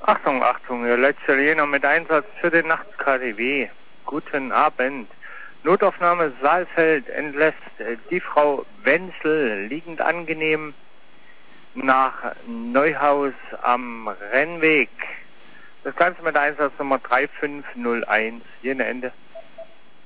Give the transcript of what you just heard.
Achtung, Achtung, Ihr letzter Jener mit Einsatz für den Nacht-KDW. Guten Abend. Notaufnahme Saalfeld entlässt die Frau Wenzel liegend angenehm nach Neuhaus am Rennweg. Das Ganze mit Einsatznummer 3501. Hier ein Ende.